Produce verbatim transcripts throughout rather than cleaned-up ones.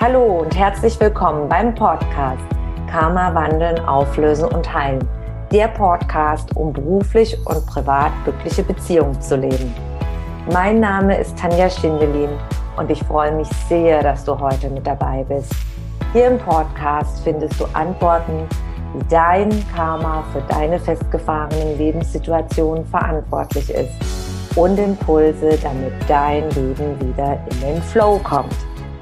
Hallo und herzlich willkommen beim Podcast Karma wandeln, auflösen und heilen. Der Podcast, um beruflich und privat glückliche Beziehungen zu leben. Mein Name ist Tanja Schindelin und ich freue mich sehr, dass du heute mit dabei bist. Hier im Podcast findest du Antworten, wie dein Karma für deine festgefahrenen Lebenssituationen verantwortlich ist und Impulse, damit dein Leben wieder in den Flow kommt.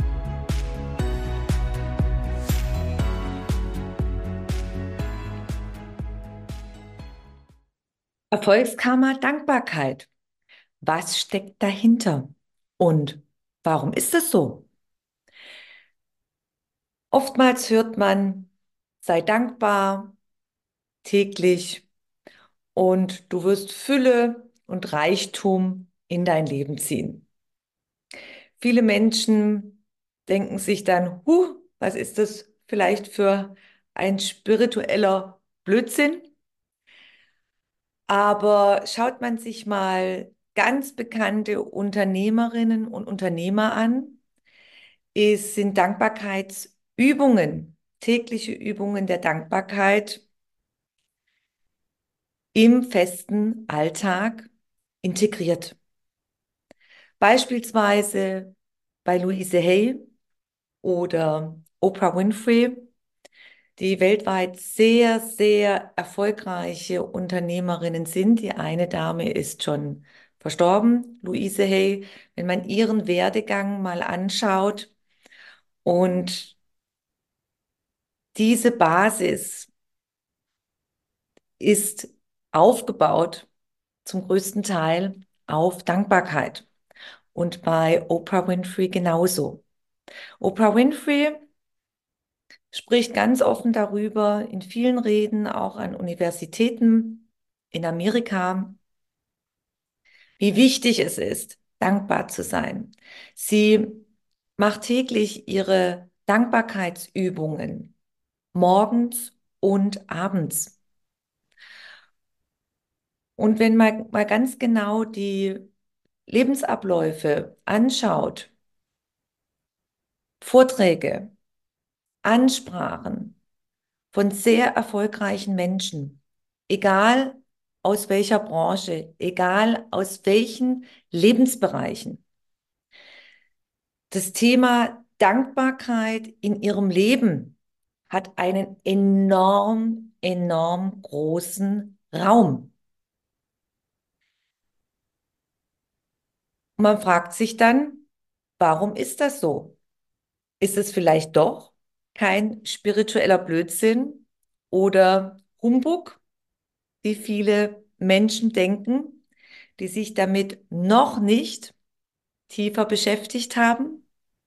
Erfolgskarma, Dankbarkeit. Was steckt dahinter? Und warum ist es so? Oftmals hört man, sei dankbar täglich und du wirst Fülle und Reichtum in dein Leben ziehen. Viele Menschen denken sich dann, huh, was ist das vielleicht für ein spiritueller Blödsinn? Aber schaut man sich mal ganz bekannte Unternehmerinnen und Unternehmer an, es sind Dankbarkeitsübungen, tägliche Übungen der Dankbarkeit im festen Alltag integriert. Beispielsweise bei Louise Hay oder Oprah Winfrey, die weltweit sehr, sehr erfolgreiche Unternehmerinnen sind. Die eine Dame ist schon verstorben, Louise Hay. Wenn man ihren Werdegang mal anschaut und diese Basis ist aufgebaut zum größten Teil auf Dankbarkeit. Und bei Oprah Winfrey genauso. Oprah Winfrey spricht ganz offen darüber in vielen Reden, auch an Universitäten in Amerika, wie wichtig es ist, dankbar zu sein. Sie macht täglich ihre Dankbarkeitsübungen morgens und abends. Und wenn man mal ganz genau die Lebensabläufe anschaut, Vorträge, Ansprachen von sehr erfolgreichen Menschen, egal aus welcher Branche, egal aus welchen Lebensbereichen. Das Thema Dankbarkeit in ihrem Leben hat einen enorm, enorm großen Raum. Und man fragt sich dann, warum ist das so? Ist es vielleicht doch kein spiritueller Blödsinn oder Humbug, wie viele Menschen denken, die sich damit noch nicht tiefer beschäftigt haben?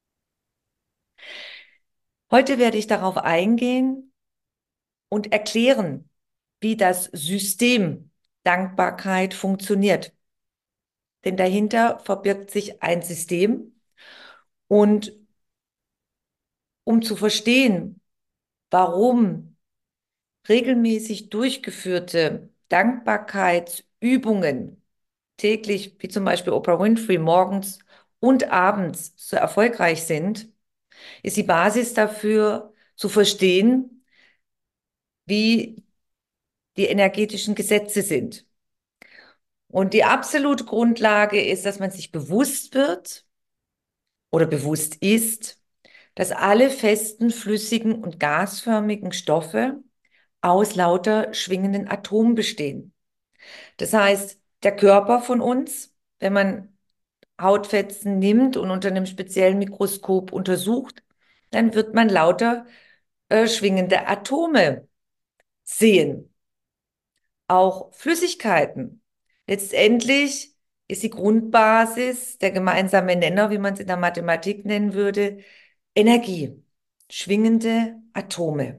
Heute werde ich darauf eingehen und erklären, wie das System Dankbarkeit funktioniert. Denn dahinter verbirgt sich ein System. Und um zu verstehen, warum regelmäßig durchgeführte Dankbarkeitsübungen täglich, wie zum Beispiel Oprah Winfrey, morgens und abends so erfolgreich sind, ist die Basis dafür zu verstehen, wie die energetischen Gesetze sind. Und die absolute Grundlage ist, dass man sich bewusst wird oder bewusst ist, dass alle festen, flüssigen und gasförmigen Stoffe aus lauter schwingenden Atomen bestehen. Das heißt, der Körper von uns, wenn man Hautfetzen nimmt und unter einem speziellen Mikroskop untersucht, dann wird man lauter äh, schwingende Atome sehen. Auch Flüssigkeiten. Letztendlich ist die Grundbasis, der gemeinsame Nenner, wie man es in der Mathematik nennen würde, Energie, schwingende Atome.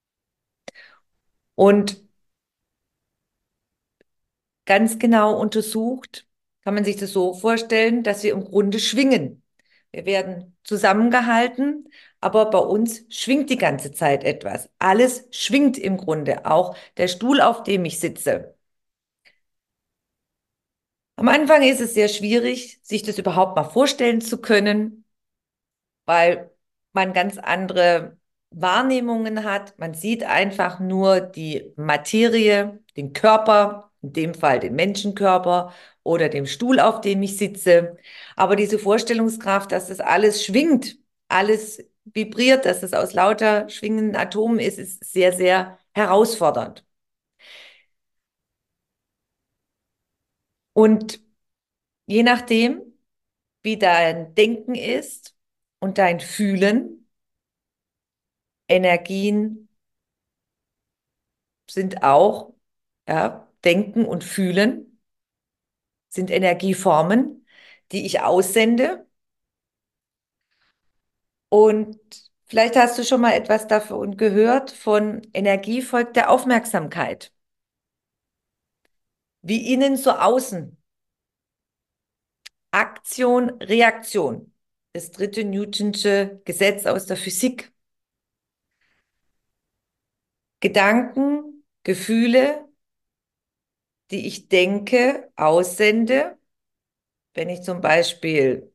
Und ganz genau untersucht kann man sich das so vorstellen, dass wir im Grunde schwingen. Wir werden zusammengehalten, aber bei uns schwingt die ganze Zeit etwas. Alles schwingt im Grunde, auch der Stuhl, auf dem ich sitze. Am Anfang ist es sehr schwierig, sich das überhaupt mal vorstellen zu können, weil man ganz andere Wahrnehmungen hat. Man sieht einfach nur die Materie, den Körper, in dem Fall den Menschenkörper oder dem Stuhl, auf dem ich sitze. Aber diese Vorstellungskraft, dass das alles schwingt, alles vibriert, dass es aus lauter schwingenden Atomen ist, ist sehr, sehr herausfordernd. Und je nachdem, wie dein Denken ist und dein Fühlen, Energien sind auch, ja, Denken und Fühlen sind Energieformen, die ich aussende. Und vielleicht hast du schon mal etwas davon gehört, von Energie folgt der Aufmerksamkeit. Wie innen, so außen. Aktion, Reaktion. Das dritte Newtonsche Gesetz aus der Physik. Gedanken, Gefühle, die ich denke, aussende. Wenn ich zum Beispiel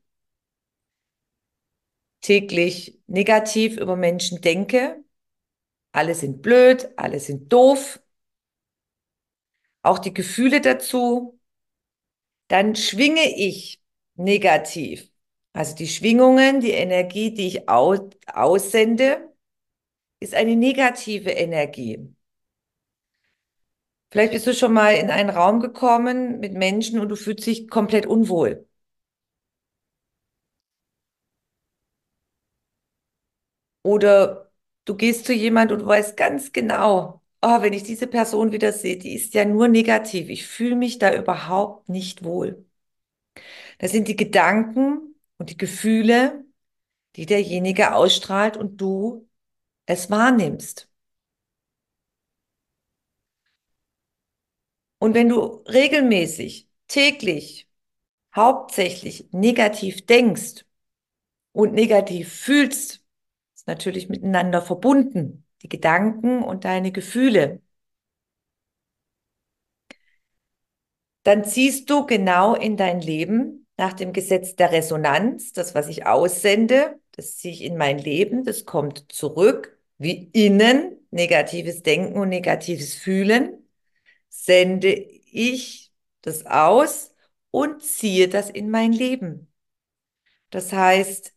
täglich negativ über Menschen denke, alle sind blöd, alle sind doof, auch die Gefühle dazu, dann schwinge ich negativ. Also die Schwingungen, die Energie, die ich aus, aussende, ist eine negative Energie. Vielleicht bist du schon mal in einen Raum gekommen mit Menschen und du fühlst dich komplett unwohl. Oder du gehst zu jemand und weißt ganz genau, oh, wenn ich diese Person wieder sehe, die ist ja nur negativ. Ich fühle mich da überhaupt nicht wohl. Das sind die Gedanken und die Gefühle, die derjenige ausstrahlt und du es wahrnimmst. Und wenn du regelmäßig, täglich, hauptsächlich negativ denkst und negativ fühlst, ist natürlich miteinander verbunden, die Gedanken und deine Gefühle, dann ziehst du genau in dein Leben nach dem Gesetz der Resonanz. Das, was ich aussende, das ziehe ich in mein Leben, das kommt zurück, wie innen, negatives Denken und negatives Fühlen, sende ich das aus und ziehe das in mein Leben. Das heißt,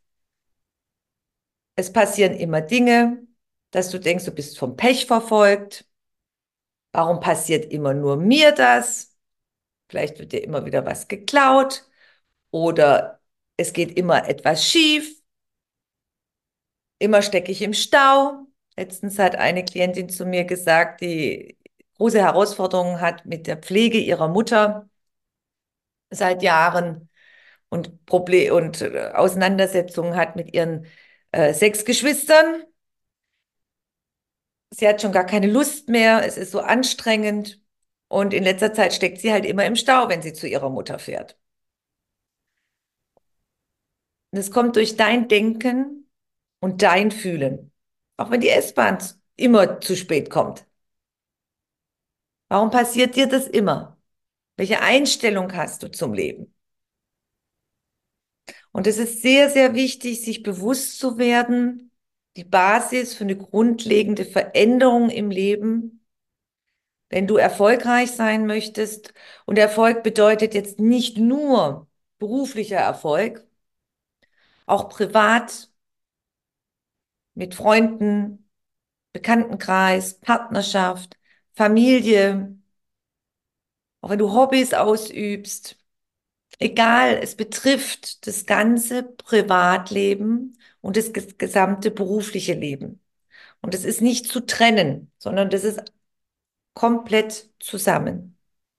es passieren immer Dinge, dass du denkst, du bist vom Pech verfolgt. Warum passiert immer nur mir das? Vielleicht wird dir immer wieder was geklaut oder es geht immer etwas schief. Immer stecke ich im Stau. Letztens hat eine Klientin zu mir gesagt, die große Herausforderungen hat mit der Pflege ihrer Mutter seit Jahren und Problem und äh, Auseinandersetzungen hat mit ihren äh, sechs Geschwistern. Sie hat schon gar keine Lust mehr. Es ist so anstrengend. Und in letzter Zeit steckt sie halt immer im Stau, wenn sie zu ihrer Mutter fährt. Und es kommt durch dein Denken und dein Fühlen. Auch wenn die S-Bahn immer zu spät kommt. Warum passiert dir das immer? Welche Einstellung hast du zum Leben? Und es ist sehr, sehr wichtig, sich bewusst zu werden, die Basis für eine grundlegende Veränderung im Leben, wenn du erfolgreich sein möchtest. Und Erfolg bedeutet jetzt nicht nur beruflicher Erfolg, auch privat, mit Freunden, Bekanntenkreis, Partnerschaft, Familie, auch wenn du Hobbys ausübst. Egal, es betrifft das ganze Privatleben und das ges- gesamte berufliche Leben. Und es ist nicht zu trennen, sondern das ist komplett zusammen.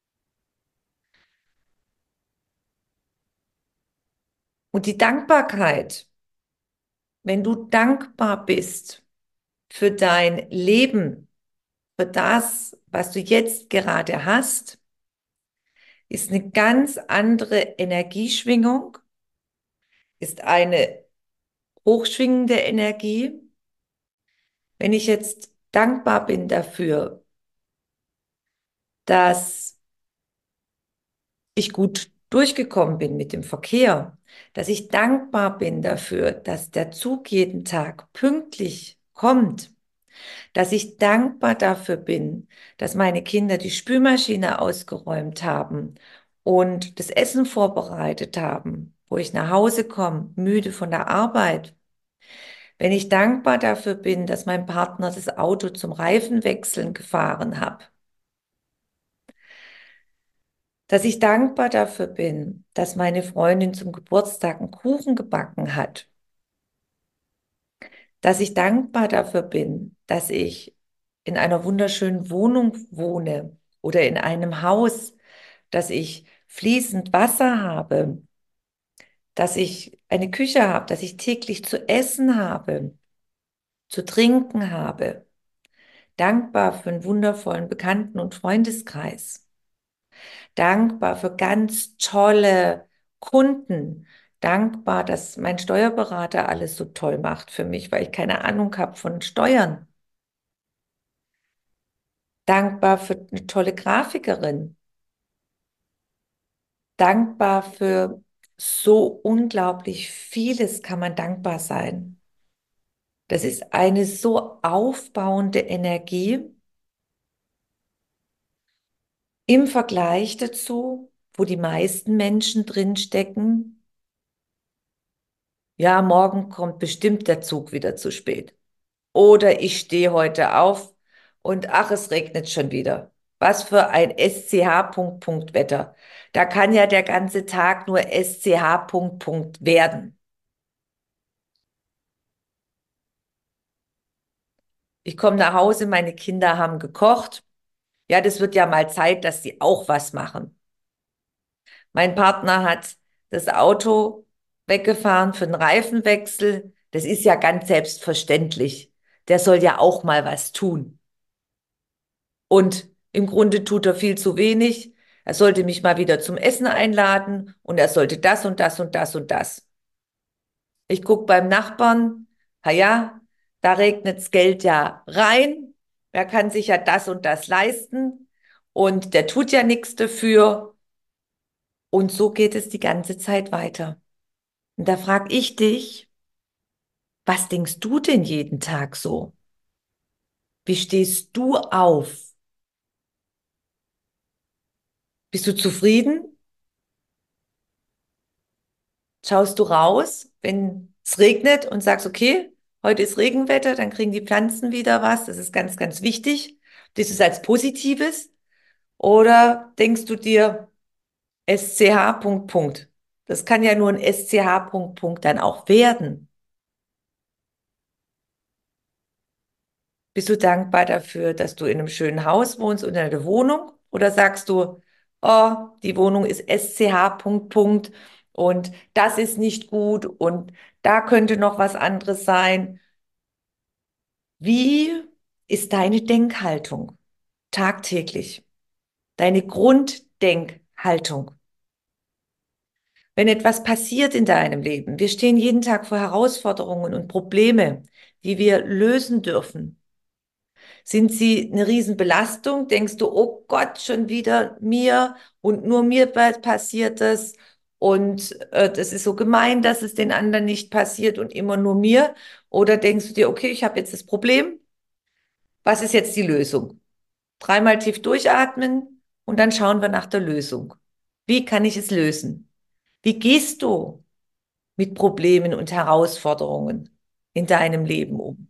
Und die Dankbarkeit, wenn du dankbar bist für dein Leben, für das, was du jetzt gerade hast, ist eine ganz andere Energieschwingung, ist eine hochschwingende Energie. Wenn ich jetzt dankbar bin dafür, dass ich gut durchgekommen bin mit dem Verkehr, dass ich dankbar bin dafür, dass der Zug jeden Tag pünktlich kommt, dass ich dankbar dafür bin, dass meine Kinder die Spülmaschine ausgeräumt haben und das Essen vorbereitet haben, wo ich nach Hause komme, müde von der Arbeit. Wenn ich dankbar dafür bin, dass mein Partner das Auto zum Reifenwechseln gefahren hat, dass ich dankbar dafür bin, dass meine Freundin zum Geburtstag einen Kuchen gebacken hat, dass ich dankbar dafür bin, dass ich in einer wunderschönen Wohnung wohne oder in einem Haus, dass ich fließend Wasser habe, dass ich eine Küche habe, dass ich täglich zu essen habe, zu trinken habe. Dankbar für einen wundervollen Bekannten- und Freundeskreis. Dankbar für ganz tolle Kunden. Dankbar, dass mein Steuerberater alles so toll macht für mich, weil ich keine Ahnung habe von Steuern. Dankbar für eine tolle Grafikerin. Dankbar für so unglaublich vieles kann man dankbar sein. Das ist eine so aufbauende Energie im Vergleich dazu, wo die meisten Menschen drinstecken. Ja, morgen kommt bestimmt der Zug wieder zu spät. Oder ich stehe heute auf und ach, es regnet schon wieder. Was für ein S C H Punkt Punkt Wetter. Da kann ja der ganze Tag nur S C H Punkt Punkt werden. Ich komme nach Hause, meine Kinder haben gekocht. Ja, das wird ja mal Zeit, dass sie auch was machen. Mein Partner hat das Auto weggefahren für den Reifenwechsel. Das ist ja ganz selbstverständlich. Der soll ja auch mal was tun. Und im Grunde tut er viel zu wenig. Er sollte mich mal wieder zum Essen einladen und er sollte das und das und das und das. Ich gucke beim Nachbarn, na ja, da regnet's Geld ja rein. Wer kann sich ja das und das leisten? Und der tut ja nichts dafür. Und so geht es die ganze Zeit weiter. Und da frage ich dich, was denkst du denn jeden Tag so? Wie stehst du auf? Bist du zufrieden? Schaust du raus, wenn es regnet und sagst, okay, heute ist Regenwetter, dann kriegen die Pflanzen wieder was. Das ist ganz, ganz wichtig. Das ist als Positives. Oder denkst du dir, S C H Punkt, Punkt. Das kann ja nur ein S C H Punkt, Punkt dann auch werden. Bist du dankbar dafür, dass du in einem schönen Haus wohnst und in einer Wohnung? Oder sagst du, oh, die Wohnung ist S C H Punkt, Punkt und das ist nicht gut und da könnte noch was anderes sein. Wie ist deine Denkhaltung tagtäglich? Deine Grunddenkhaltung? Wenn etwas passiert in deinem Leben, wir stehen jeden Tag vor Herausforderungen und Probleme, die wir lösen dürfen. Sind sie eine Riesenbelastung? Denkst du, oh Gott, schon wieder mir und nur mir pa- passiert das und äh, das ist so gemein, dass es den anderen nicht passiert und immer nur mir? Oder denkst du dir, okay, ich habe jetzt das Problem, was ist jetzt die Lösung? Dreimal tief durchatmen und dann schauen wir nach der Lösung. Wie kann ich es lösen? Wie gehst du mit Problemen und Herausforderungen in deinem Leben um?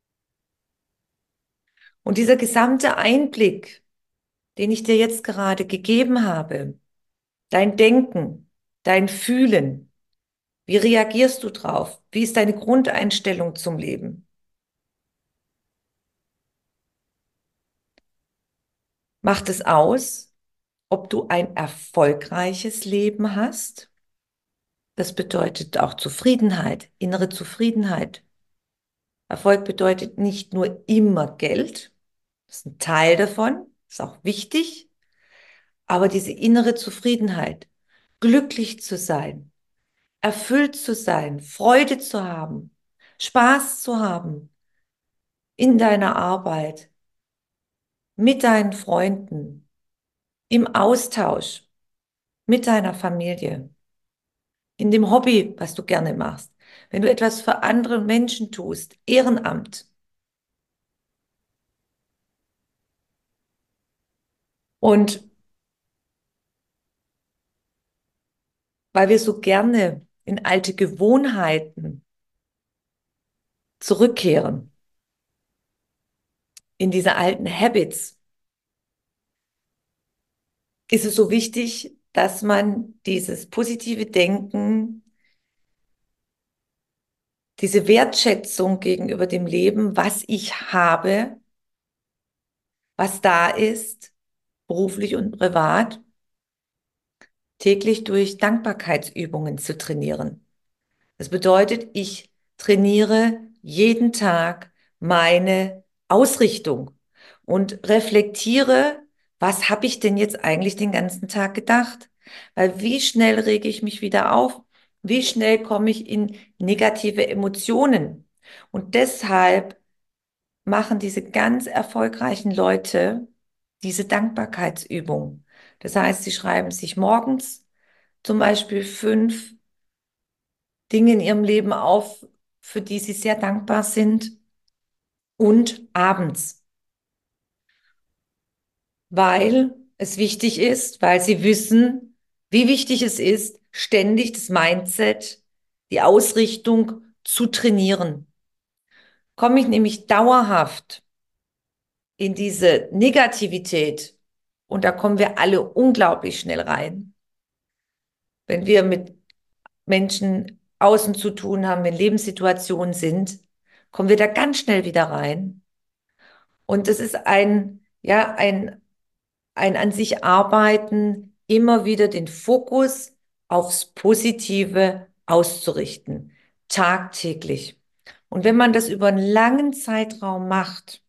Und dieser gesamte Einblick, den ich dir jetzt gerade gegeben habe, dein Denken, dein Fühlen, wie reagierst du drauf? Wie ist deine Grundeinstellung zum Leben? Macht es aus, ob du ein erfolgreiches Leben hast? Das bedeutet auch Zufriedenheit, innere Zufriedenheit. Erfolg bedeutet nicht nur immer Geld, das ist ein Teil davon, ist auch wichtig, aber diese innere Zufriedenheit, glücklich zu sein, erfüllt zu sein, Freude zu haben, Spaß zu haben in deiner Arbeit, mit deinen Freunden, im Austausch, mit deiner Familie, in dem Hobby, was du gerne machst, wenn du etwas für andere Menschen tust, Ehrenamt. Und weil wir so gerne in alte Gewohnheiten zurückkehren, in diese alten Habits, ist es so wichtig, dass man dieses positive Denken, diese Wertschätzung gegenüber dem Leben, was ich habe, was da ist, beruflich und privat, täglich durch Dankbarkeitsübungen zu trainieren. Das bedeutet, ich trainiere jeden Tag meine Ausrichtung und reflektiere, was habe ich denn jetzt eigentlich den ganzen Tag gedacht? Weil wie schnell rege ich mich wieder auf? Wie schnell komme ich in negative Emotionen? Und deshalb machen diese ganz erfolgreichen Leute diese Dankbarkeitsübung. Das heißt, sie schreiben sich morgens zum Beispiel fünf Dinge in ihrem Leben auf, für die sie sehr dankbar sind, und abends, weil es wichtig ist, weil sie wissen, wie wichtig es ist, ständig das Mindset, die Ausrichtung zu trainieren. Komme ich nämlich dauerhaft in diese Negativität, und da kommen wir alle unglaublich schnell rein, wenn wir mit Menschen außen zu tun haben, wenn Lebenssituationen sind, kommen wir da ganz schnell wieder rein. Und es ist ein, ja, ein, ein an sich arbeiten, immer wieder den Fokus aufs Positive auszurichten, tagtäglich. Und wenn man das über einen langen Zeitraum macht,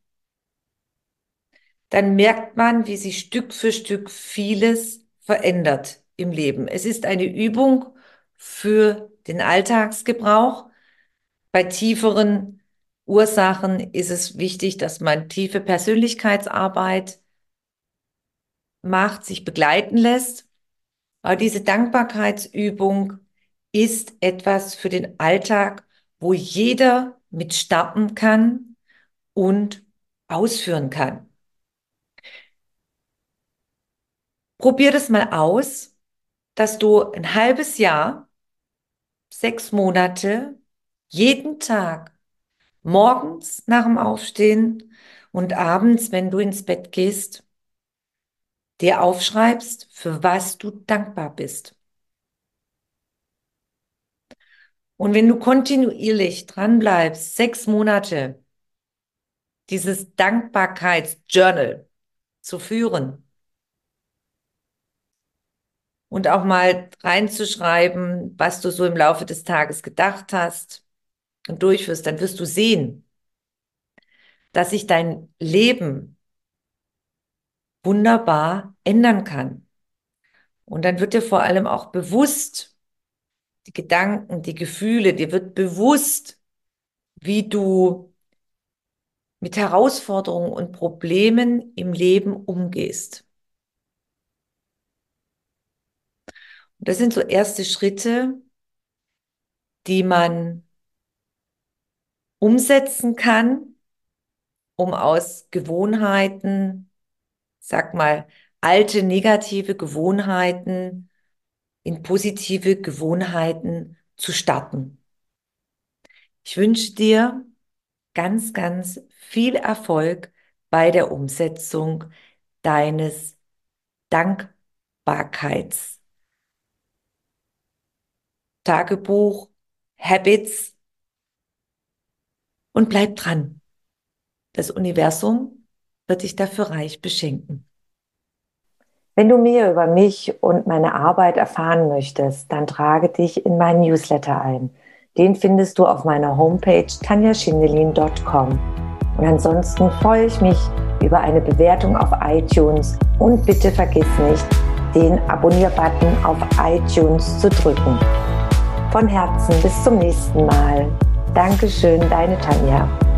dann merkt man, wie sich Stück für Stück vieles verändert im Leben. Es ist eine Übung für den Alltagsgebrauch. Bei tieferen Ursachen ist es wichtig, dass man tiefe Persönlichkeitsarbeit macht, sich begleiten lässt. Aber diese Dankbarkeitsübung ist etwas für den Alltag, wo jeder mit starten kann und ausführen kann. Probier das mal aus, dass du ein halbes Jahr, sechs Monate, jeden Tag, morgens nach dem Aufstehen und abends, wenn du ins Bett gehst, dir aufschreibst, für was du dankbar bist. Und wenn du kontinuierlich dranbleibst, sechs Monate, dieses Dankbarkeitsjournal zu führen und auch mal reinzuschreiben, was du so im Laufe des Tages gedacht hast und durchführst, dann wirst du sehen, dass sich dein Leben wunderbar ändern kann. Und dann wird dir vor allem auch bewusst, die Gedanken, die Gefühle, dir wird bewusst, wie du mit Herausforderungen und Problemen im Leben umgehst. Und das sind so erste Schritte, die man umsetzen kann, um aus Gewohnheiten, sag mal, alte negative Gewohnheiten in positive Gewohnheiten zu starten. Ich wünsche dir ganz, ganz viel Erfolg bei der Umsetzung deines Dankbarkeitstagebuch, Habits, und bleib dran. Das Universum wird dich dafür reich beschenken. Wenn du mehr über mich und meine Arbeit erfahren möchtest, dann trage dich in meinen Newsletter ein. Den findest du auf meiner Homepage tanja schindelin punkt com. Und ansonsten freue ich mich über eine Bewertung auf iTunes und bitte vergiss nicht, den Abonnier-Button auf iTunes zu drücken. Von Herzen bis zum nächsten Mal. Dankeschön, deine Tanja.